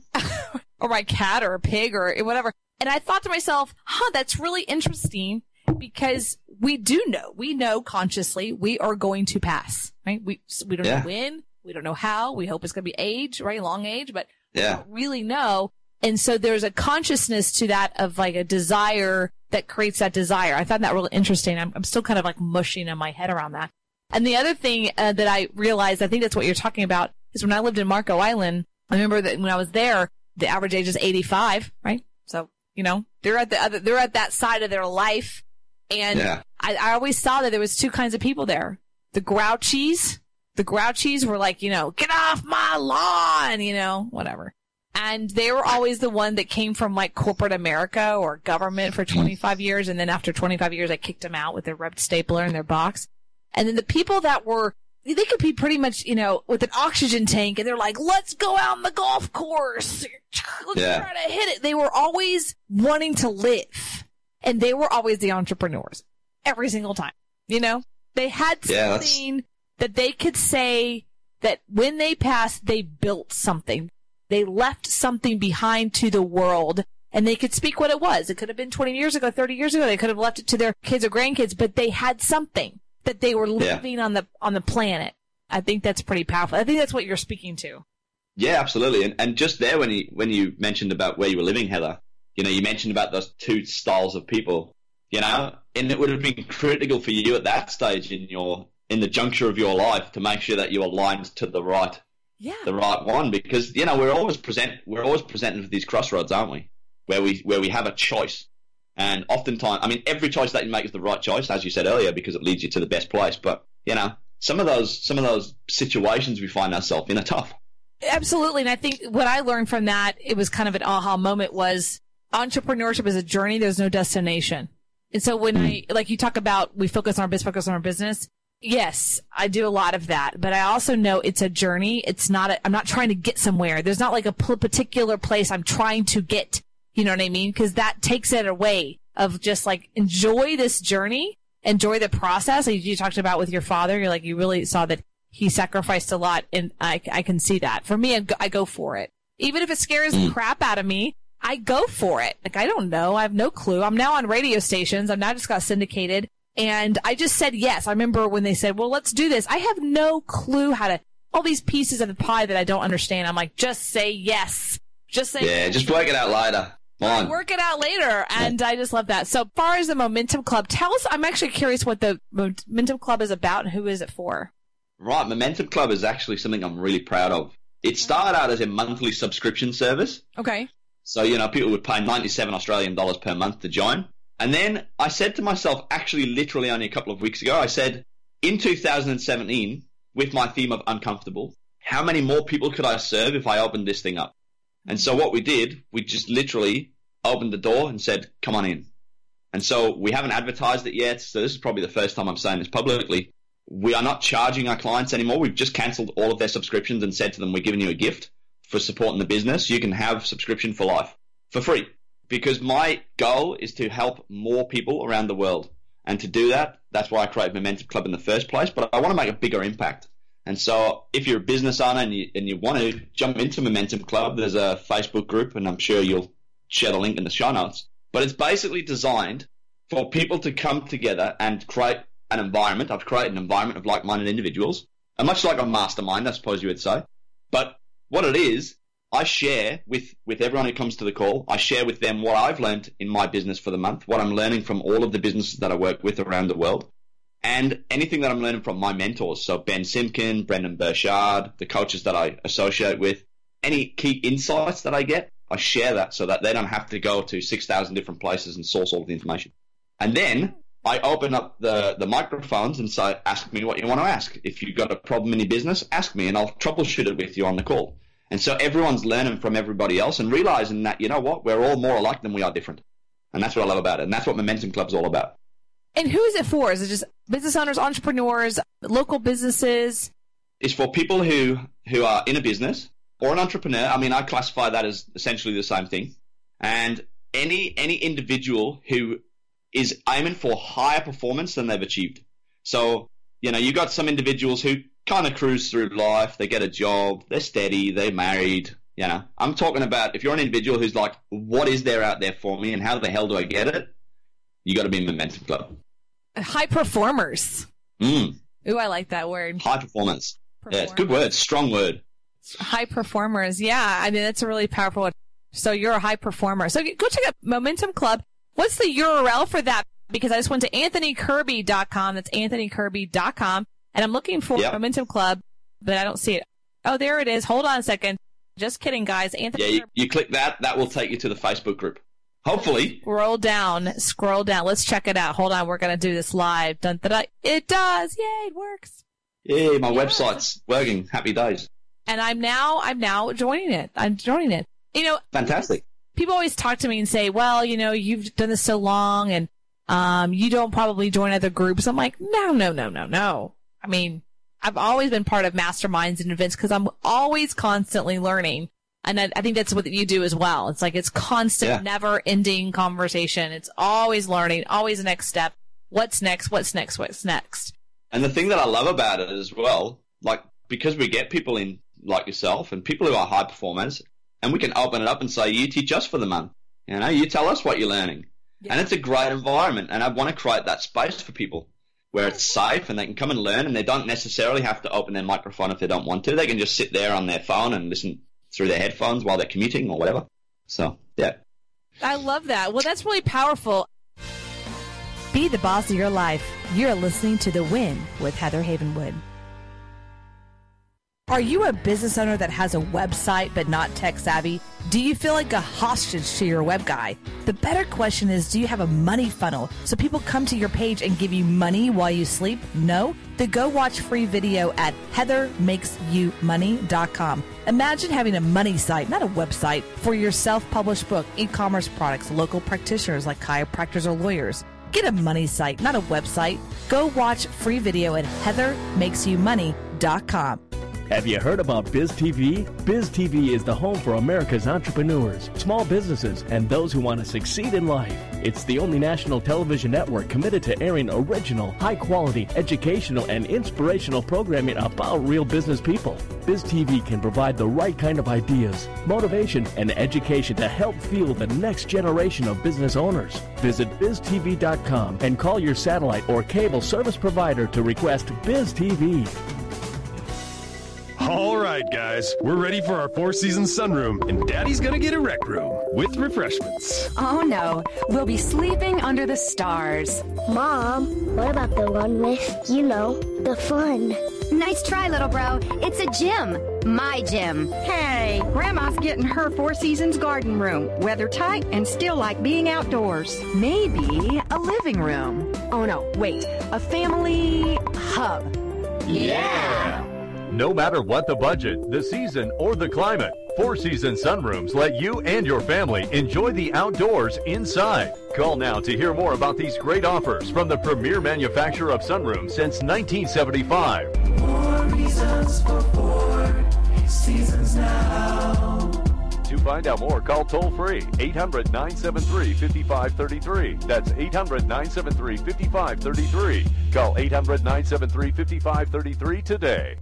or my cat or a pig or whatever. And I thought to myself, huh, that's really interesting because we do know, we know consciously we are going to pass, right? We, we don't Yeah. know when, we don't know how. We hope it's going to be age, right? Long age, but Yeah. we don't really know. And so there's a consciousness to that of like a desire that creates that desire. I found that really interesting. I'm, I'm still kind of like mushing in my head around that. And the other thing uh, that I realized, I think that's what you're talking about, is when I lived in Marco Island, I remember that when I was there, the average age is eighty-five, right? So, you know, they're at the other, they're at that side of their life. And Yeah. I, I always saw that there was two kinds of people there. The grouchies, the grouchies were like, you know, get off my lawn, you know, whatever. And they were always the one that came from like corporate America or government for twenty-five years. And then after twenty-five years, I kicked them out with their rubbed stapler in their box. And then the people that were, they could be pretty much, you know, with an oxygen tank and they're like, let's go out on the golf course. Let's Yeah. try to hit it. They were always wanting to live. And they were always the entrepreneurs every single time. You know, they had Yeah, that's- something that they could say that when they passed, they built something. They left something behind to the world and they could speak what it was. It could have been twenty years ago, thirty years ago. They could have left it to their kids or grandkids, but they had something that they were Yeah. living on the, on the planet. I think that's pretty powerful. I think that's what you're speaking to. Yeah, absolutely. And and just there when you when you mentioned about where you were living, Heather, you know, you mentioned about those two styles of people, you know, and it would have been critical for you at that stage in your in the juncture of your life to make sure that you aligned to the right yeah. the right one, because you know we're always present we're always presented with these crossroads, aren't we? Where we where we have a choice. And oftentimes, I mean, every choice that you make is the right choice, as you said earlier, because it leads you to the best place. But you know, some of those some of those situations we find ourselves in are tough. Absolutely. And I think what I learned from that, it was kind of an aha moment, was entrepreneurship is a journey. There's no destination. And so when I, like you talk about, we focus on our business, focus on our business. Yes, I do a lot of that, but I also know it's a journey. It's not, a, I'm not trying to get somewhere. There's not like a p- particular place I'm trying to get. You know what I mean? Because that takes it away of just like enjoy this journey, enjoy the process. Like you talked about with your father, you're like, you really saw that he sacrificed a lot. And I, I can see that. For me, I go, I go for it. Even if it scares the crap out of me, I go for it. Like, I don't know. I have no clue. I'm now on radio stations. I'm now just got syndicated. And I just said yes. I remember when they said, well, let's do this. I have no clue how to, all these pieces of the pie that I don't understand. I'm like, just say yes. Just say Yeah, just work it out later. Fine. Work it out later. And I just love that. So far as the Momentum Club, tell us, I'm actually curious what the Momentum Club is about and who is it for? Right, Momentum Club is actually something I'm really proud of. It started out as a monthly subscription service. Okay. So, you know, people would pay ninety-seven Australian dollars per month to join. And then I said to myself, actually literally only a couple of weeks ago, I said, in two thousand seventeen, with my theme of uncomfortable, how many more people could I serve if I opened this thing up? And so what we did, we just literally opened the door and said, come on in. And so we haven't advertised it yet. So this is probably the first time I'm saying this publicly. We are not charging our clients anymore. We've just cancelled all of their subscriptions and said to them, we're giving you a gift for supporting the business. You can have subscription for life for free, because my goal is to help more people around the world. And to do that, that's why I created Momentum Club in the first place. But I want to make a bigger impact. And so if you're a business owner and you, and you want to jump into Momentum Club, there's a Facebook group, and I'm sure you'll share the link in the show notes. But it's basically designed for people to come together and create an environment. I've created an environment of like-minded individuals, and much like a mastermind, I suppose you would say. But what it is, I share with, with everyone who comes to the call, I share with them what I've learned in my business for the month, what I'm learning from all of the businesses that I work with around the world, and anything that I'm learning from my mentors. So Ben Simkin, Brendan Burchard, the coaches that I associate with, any key insights that I get, I share that so that they don't have to go to six thousand different places and source all of the information. And then I open up the, the microphones and say, ask me what you want to ask. If you've got a problem in your business, ask me and I'll troubleshoot it with you on the call. And so everyone's learning from everybody else and realizing that, you know what, we're all more alike than we are different. And that's what I love about it. And that's what Momentum Club's all about. And who is it for? Is it just business owners, entrepreneurs, local businesses? It's for people who, who are in a business or an entrepreneur. I mean, I classify that as essentially the same thing. And any any individual who is aiming for higher performance than they've achieved. So, you know, you got some individuals who kind of cruise through life. They get a job, they're steady, they're married, You know, I'm talking about if you're an individual who's like, what is there out there for me and how the hell do I get it? You got to be in Momentum Club. High performers. Mm. Ooh, I like that word. High performance. Yeah, it's a good word. Strong word. High performers. Yeah, I mean, that's a really powerful word. So you're a high performer. So go check out Momentum Club. What's the U R L for that? Because I just went to anthony kirby dot com. That's anthony kirby dot com. And I'm looking for yep. Momentum Club, but I don't see it. Oh, there it is. Hold on a second. Just kidding, guys. Anthony. Yeah, you, you click that. That will take you to the Facebook group. Hopefully. Scroll down. Scroll down. Let's check it out. Hold on. We're going to do this live. Dun, dun, dun. It does. Yay, it works. Yeah, my yeah. website's working. Happy days. And I'm now, I'm now joining it. I'm joining it. You know. Fantastic. People always talk to me and say, well, you know, you've done this so long and um, you don't probably join other groups. I'm like, no, no, no, no, no. I mean, I've always been part of masterminds and events because I'm always constantly learning. And I, I think that's what you do as well. It's like it's constant, yeah. never-ending conversation. It's always learning, always the next step. What's next? What's next? What's next? And the thing that I love about it as well, like because we get people in like yourself and people who are high performers, and we can open it up and say, you teach us for the month. You know, you tell us what you're learning. Yeah. And it's a great environment. And I want to create that space for people where it's safe and they can come and learn and they don't necessarily have to open their microphone if they don't want to. They can just sit there on their phone and listen through their headphones while they're commuting or whatever. So, yeah. I love that. Well, that's really powerful. Be the boss of your life. You're listening to The Win with Heather Havenwood. Are you a business owner that has a website but not tech savvy? Do you feel like a hostage to your web guy? The better question is, do you have a money funnel so people come to your page and give you money while you sleep? No? Then go watch free video at heather makes you money dot com. Imagine having a money site, not a website, for your self-published book, e-commerce products, local practitioners like chiropractors or lawyers. Get a money site, not a website. Go watch free video at heather makes you money dot com. Have you heard about BizTV? BizTV is the home for America's entrepreneurs, small businesses, and those who want to succeed in life. It's the only national television network committed to airing original, high-quality, educational, and inspirational programming about real business people. BizTV can provide the right kind of ideas, motivation, and education to help fuel the next generation of business owners. Visit biz T V dot com and call your satellite or cable service provider to request BizTV. All right, guys, we're ready for our Four Seasons sunroom, and Daddy's gonna get a rec room with refreshments. Oh no, we'll be sleeping under the stars. Mom, what about the one with, you know, the fun? Nice try, little bro. It's a gym. My gym. Hey, Grandma's getting her Four Seasons garden room. Weather tight and still like being outdoors. Maybe a living room. Oh no, wait, a family hub. Yeah! No matter what the budget, the season, or the climate, Four Seasons sunrooms let you and your family enjoy the outdoors inside. Call now to hear more about these great offers from the premier manufacturer of sunrooms since nineteen seventy-five. More reasons for Four Seasons now. To find out more, call toll-free eight hundred, nine seven three, five five three three. That's eight hundred, nine seven three, five five three three. Call eight hundred, nine seven three, five five three three today.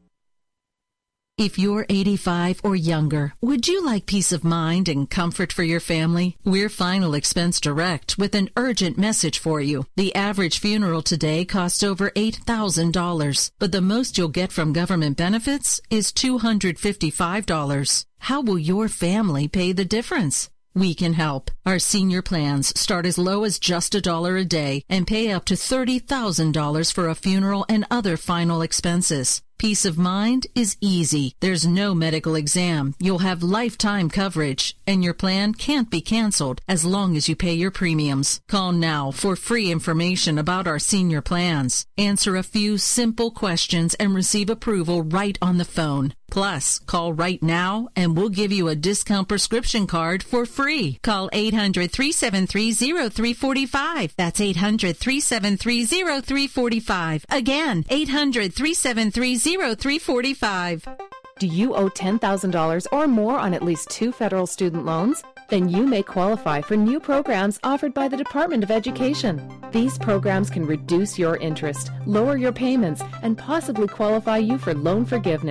If you're eighty-five or younger, would you like peace of mind and comfort for your family? We're Final Expense Direct with an urgent message for you. The average funeral today costs over eight thousand dollars, but the most you'll get from government benefits is two hundred fifty-five dollars. How will your family pay the difference? We can help. Our senior plans start as low as just a dollar a day and pay up to thirty thousand dollars for a funeral and other final expenses. Peace of mind is easy. There's no medical exam. You'll have lifetime coverage, and your plan can't be canceled as long as you pay your premiums. Call now for free information about our senior plans. Answer a few simple questions and receive approval right on the phone. Plus, call right now and we'll give you a discount prescription card for free. Call eight hundred, three seven three, zero three four five. That's eight hundred, three seven three, zero three four five. Again, eight hundred, three seven three, zero three four five. Do you owe ten thousand dollars or more on at least two federal student loans? Then you may qualify for new programs offered by the Department of Education. These programs can reduce your interest, lower your payments, and possibly qualify you for loan forgiveness.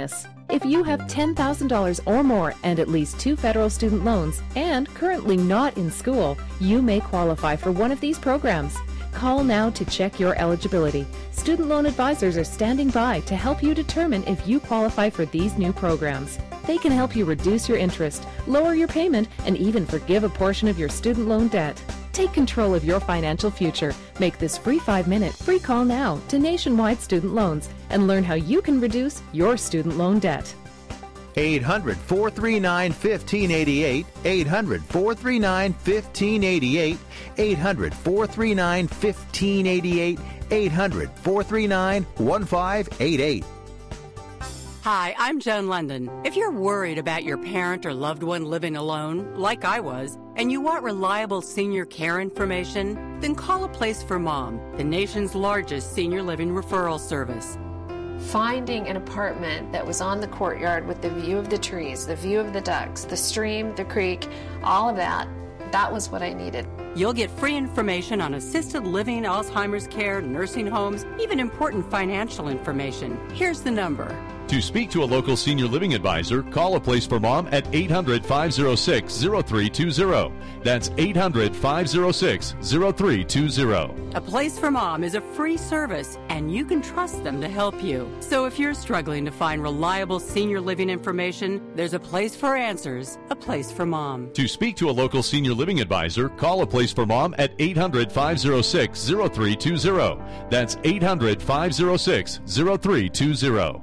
If you have ten thousand dollars or more and at least two federal student loans and currently not in school, you may qualify for one of these programs. Call now to check your eligibility. Student loan advisors are standing by to help you determine if you qualify for these new programs. They can help you reduce your interest, lower your payment, and even forgive a portion of your student loan debt. Take control of your financial future. Make this free five-minute free call now to Nationwide Student Loans and learn how you can reduce your student loan debt. eight hundred, four three nine, one five eight eight, eight hundred, four three nine, one five eight eight, eight hundred, four three nine, one five eight eight, eight hundred, four three nine, one five eight eight. Hi, I'm Joan London. If you're worried about your parent or loved one living alone, like I was, and you want reliable senior care information, then call A Place for Mom, the nation's largest senior living referral service. Finding an apartment that was on the courtyard with the view of the trees, the view of the ducks, the stream, the creek, all of that, that was what I needed. You'll get free information on assisted living, Alzheimer's care, nursing homes, even important financial information. Here's the number. To speak to a local senior living advisor, call A Place for Mom at eight hundred, five oh six, oh three two oh. That's eight hundred, five oh six, oh three two oh. A Place for Mom is a free service, and you can trust them to help you. So if you're struggling to find reliable senior living information, there's a place for answers, A Place for Mom. To speak to a local senior living advisor, call A Place for Mom at eight hundred, five oh six, oh three two oh. That's eight hundred, five oh six, oh three two oh.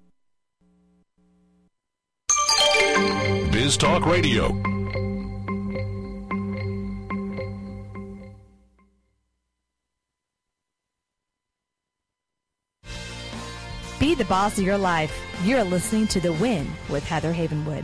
Biz Talk Radio. Be the boss of your life. You're listening to The Win with Heather Havenwood.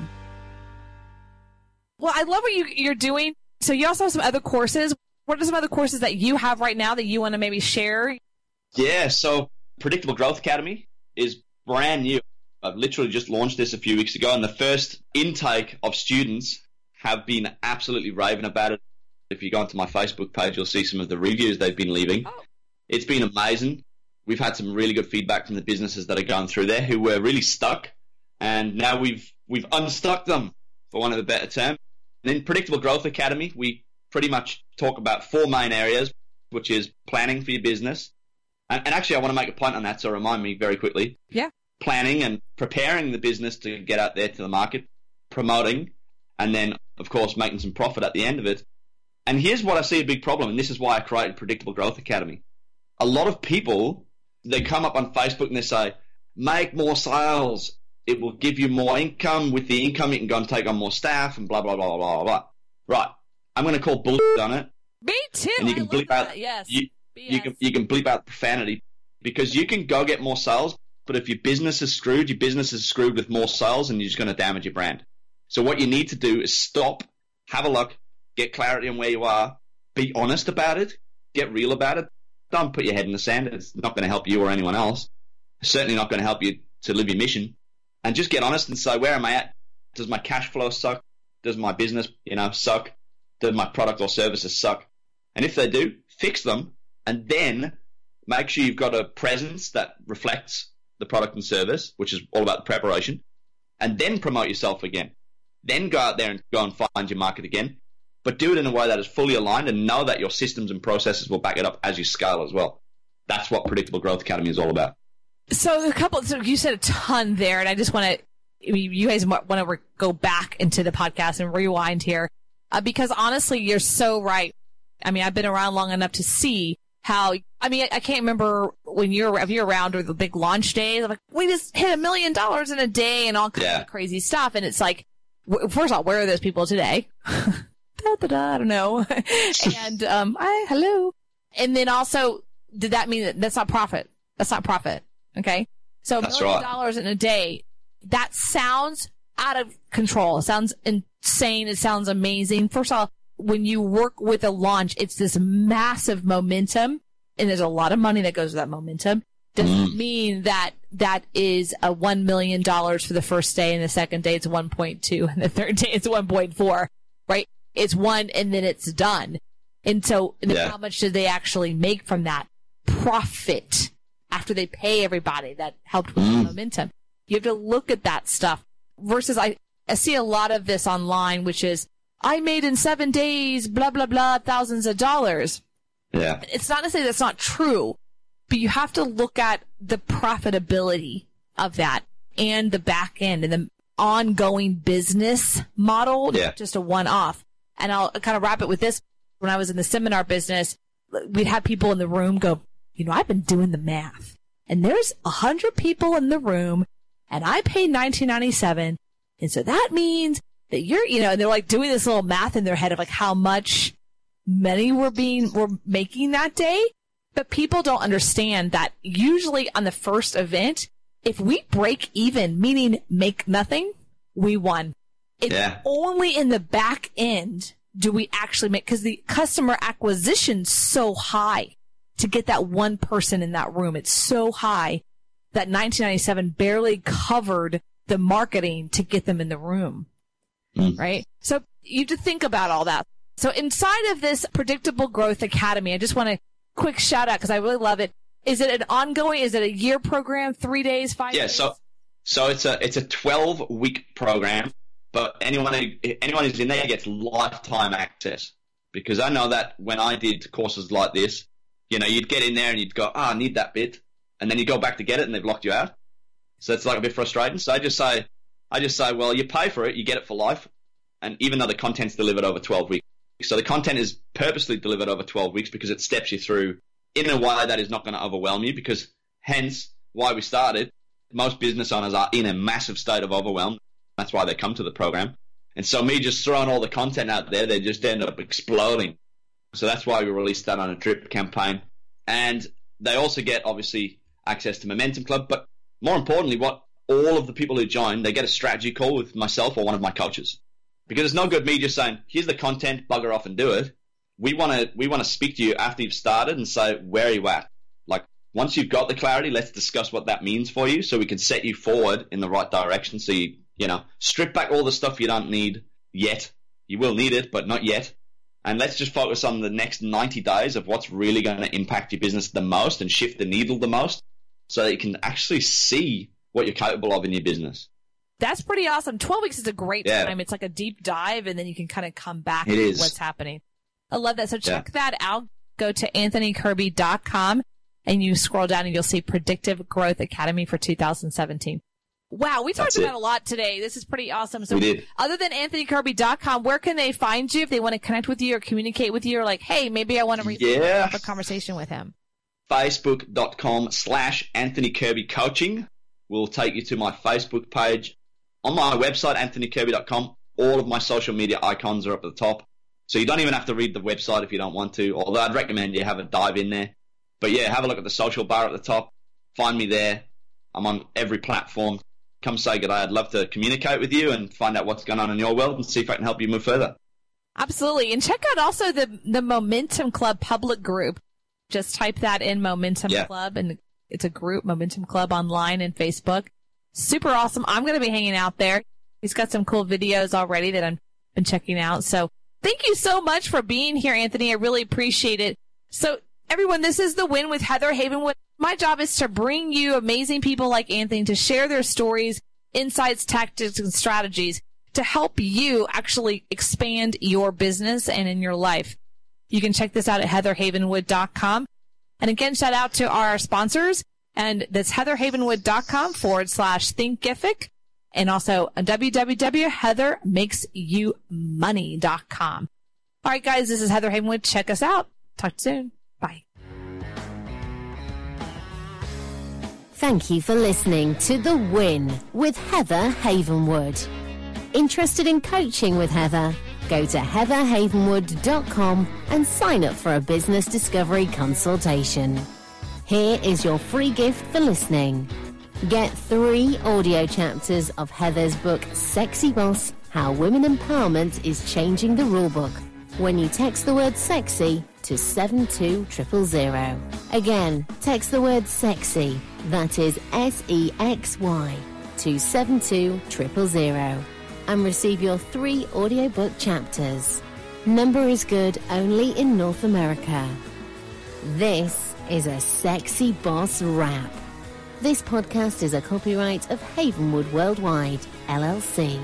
Well, I love what you, you're doing. So you also have some other courses. What are some other courses that you have right now that you want to maybe share? Yeah, so Predictable Growth Academy is brand new. I've literally just launched this a few weeks ago, and the first intake of students have been absolutely raving about it. If you go onto my Facebook page, you'll see some of the reviews they've been leaving. Oh. It's been amazing. We've had some really good feedback from the businesses that are going through there who were really stuck, and now we've we've unstuck them, for want of a better term. And in Predictable Growth Academy, we pretty much talk about four main areas, which is planning for your business. And, and actually, I want to make a point on that, so remind me very quickly. Yeah. Planning and preparing the business to get out there to the market, promoting, and then, of course, making some profit at the end of it. And here's what I see a big problem, and this is why I created Predictable Growth Academy. A lot of people, they come up on Facebook and they say, make more sales. It will give you more income. With the income, you can go and take on more staff and blah, blah, blah, blah, blah, blah. Right. I'm going to call bullshit on it. Me too. And you can I bleep out, that. Yes. You, you, can, you can bleep out profanity, because you can go get more sales, but if your business is screwed, your business is screwed with more sales, and you're just going to damage your brand. So what you need to do is stop, have a look, get clarity on where you are, be honest about it, get real about it. Don't put your head in the sand. It's not going to help you or anyone else. It's certainly not going to help you to live your mission. And just get honest and say, where am I at? Does my cash flow suck? Does my business, you know, suck? Does my product or services suck? And if they do, fix them, and then make sure you've got a presence that reflects the product and service, which is all about the preparation, and then promote yourself again. Then go out there and go and find your market again, but do it in a way that is fully aligned, and know that your systems and processes will back it up as you scale as well. That's what Predictable Growth Academy is all about. So a couple, so you said a ton there, and I just want to, you guys want to re- go back into the podcast and rewind here, uh, because honestly, you're so right. I mean, I've been around long enough to see how, I mean, I, I can't remember when you're, if you're around or the big launch days, I'm like, we just hit a million dollars in a day and all kinds yeah. of crazy stuff. And it's like, w- first of all, where are those people today? da, da, da, I don't know. and, um, hi, hello. And then also, did that mean that that's not profit? That's not profit. Okay. So a million right. dollars in a day, that sounds out of control. It sounds insane. It sounds amazing. First of all, when you work with a launch, it's this massive momentum, and there's a lot of money that goes with that momentum. Doesn't mean that that is a one million dollars for the first day, and the second day it's one point two, and the third day it's one point four, right? It's one, and then it's done. And so and yeah. how much do they actually make from that profit after they pay everybody that helped with mm. the momentum? You have to look at that stuff versus I, I see a lot of this online, which is, I made in seven days, blah, blah, blah, thousands of dollars. Yeah. It's not to say that's not true, but you have to look at the profitability of that and the back end and the ongoing business model, yeah. not just a one-off. And I'll kind of wrap it with this. When I was in the seminar business, we'd have people in the room go, you know, I've been doing the math, and there's a hundred people in the room, and I paid nineteen ninety-seven, and so that means that you're, you know, and they're like doing this little math in their head of like how much money we're being, we're making that day. But people don't understand that usually on the first event, if we break even, meaning make nothing, we won. It's yeah. only in the back end do we actually make, because the customer acquisition's so high to get that one person in that room. It's so high that nineteen ninety-seven barely covered the marketing to get them in the room. Mm. Right? So you have to think about all that. So inside of this Predictable Growth Academy, I just want to quick shout out because I really love it. Is it an ongoing, is it a year program, three days, five yeah, days? Yeah, so so it's a it's a twelve week program, but anyone anyone who's in there gets lifetime access. Because I know that when I did courses like this, you know, you'd get in there and you'd go, ah, oh, I need that bit, and then you go back to get it and they've locked you out. So it's like a bit frustrating. So I just say, I just say, well, you pay for it, you get it for life, and even though the content's delivered over twelve weeks. So the content is purposely delivered over twelve weeks because it steps you through in a way that is not going to overwhelm you, because hence why we started. Most business owners are in a massive state of overwhelm. That's why they come to the program. And so me just throwing all the content out there, they just end up exploding. So that's why we released that on a drip campaign. And they also get, obviously, access to Momentum Club. But more importantly, what all of the people who join, they get a strategy call with myself or one of my coaches. Because it's no good me just saying, here's the content, bugger off and do it. We want to we want to speak to you after you've started and say, where are you at? Like, once you've got the clarity, let's discuss what that means for you so we can set you forward in the right direction. So you, you know, strip back all the stuff you don't need yet. You will need it, but not yet. And let's just focus on the next ninety days of what's really going to impact your business the most and shift the needle the most so that you can actually see what you're capable of in your business. That's pretty awesome. twelve weeks is a great yeah. time. It's like a deep dive, and then you can kind of come back it to is. what's happening. I love that. So check yeah. that out. Go to anthony kirby dot com, and you scroll down, and you'll see Predictive Growth Academy for two thousand seventeen. Wow, we talked That's about it. a lot today. This is pretty awesome. So we did. Other than anthony kirby dot com, where can they find you if they want to connect with you or communicate with you, or like, hey, maybe I want to yeah. have a conversation with him? Facebook.com slash Anthony Kirby Coaching will take you to my Facebook page. On my website, anthony kirby dot com, all of my social media icons are up at the top. So you don't even have to read the website if you don't want to, although I'd recommend you have a dive in there. But yeah, have a look at the social bar at the top. Find me there. I'm on every platform. Come say good day. I'd love to communicate with you and find out what's going on in your world and see if I can help you move further. Absolutely. And check out also the, the Momentum Club public group. Just type that in, Momentum yeah. Club, and it's a group, Momentum Club online and Facebook. Super awesome. I'm going to be hanging out there. He's got some cool videos already that I've been checking out. So thank you so much for being here, Anthony. I really appreciate it. So everyone, this is The Win with Heather Havenwood. My job is to bring you amazing people like Anthony to share their stories, insights, tactics, and strategies to help you actually expand your business and in your life. You can check this out at heather havenwood dot com. And again, shout out to our sponsors. And that's heatherhavenwood.com forward slash thinkific. And also w w w dot heather makes you money dot com. All right, guys, this is Heather Havenwood. Check us out. Talk soon. Bye. Thank you for listening to The Win with Heather Havenwood. Interested in coaching with Heather? Go to heather havenwood dot com and sign up for a business discovery consultation. Here is your free gift for listening. Get three audio chapters of Heather's book, Sexy Boss, How Women Empowerment is Changing the Rulebook, when you text the word sexy to seven two zero zero zero. Again, text the word sexy, that is S E X Y, to seven two zero zero zero, and receive your three audiobook chapters. Number is good only in North America. This is a Sexy Boss wrap. This podcast is a copyright of Havenwood Worldwide, L L C.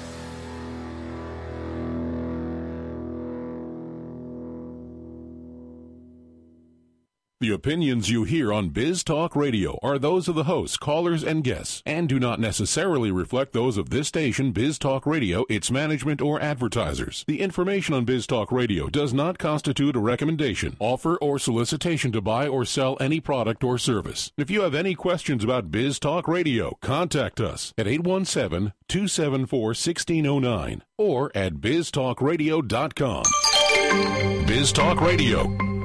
The opinions you hear on Biz Talk Radio are those of the hosts, callers, and guests, and do not necessarily reflect those of this station, Biz Talk Radio, its management, or advertisers. The information on Biz Talk Radio does not constitute a recommendation, offer, or solicitation to buy or sell any product or service. If you have any questions about Biz Talk Radio, contact us at eight one seven, two seven four, one six zero nine or at biz talk radio dot com. Biz Talk Radio.